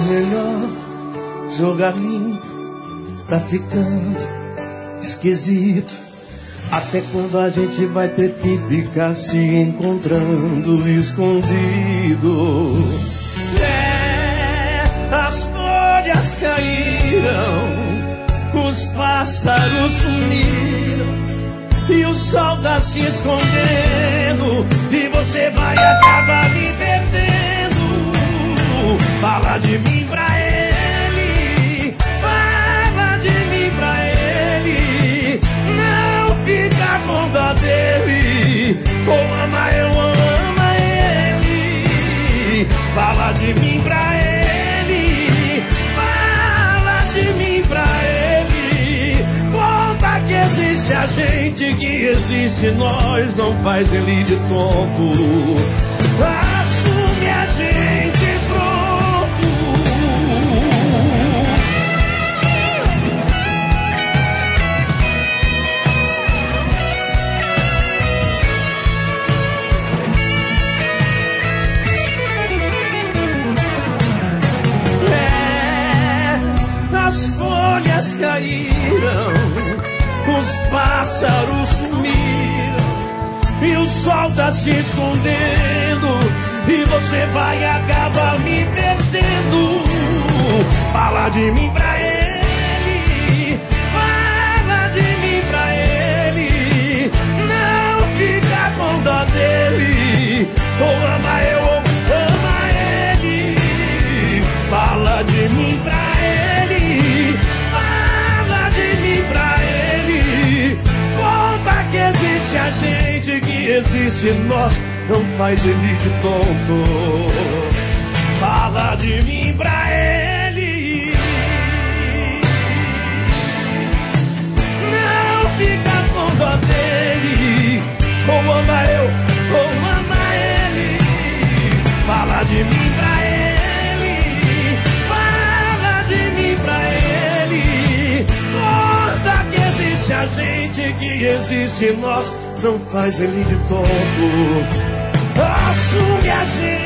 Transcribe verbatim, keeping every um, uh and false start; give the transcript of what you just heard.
melhor jogar limpo, tá ficando esquisito. Até quando a gente vai ter que ficar se encontrando escondido? É, as folhas caíram, os pássaros sumiram e o sol tá se escondendo, e você vai acabar me perdendo. Fala de mim pra ele, fala de mim pra ele, não fica com dó dele, ou ama eu ou ama ele. Fala de mim pra ele, fala de mim pra ele, conta que existe a gente, que existe nós, não faz ele de tonto. Assume a gente, pronto. É, as folhas caíram, os pássaros sumiram e o sol tá se escondendo, e você vai acabar me perdendo. Fala de mim pra ele, fala de mim pra ele, não fica com dó dele, ou ama eu ou ama ele. Fala de mim pra ele, fala de mim pra ele, conta que existe a gente, que existe nós, não faz ele de tonto. Fala de mim pra ele, não fica com dó dele, ou ama eu ou ama ele. Fala de mim pra ele, fala de mim pra ele, conta que existe a gente, que existe nós, não faz ele de tonto. Assume a gente.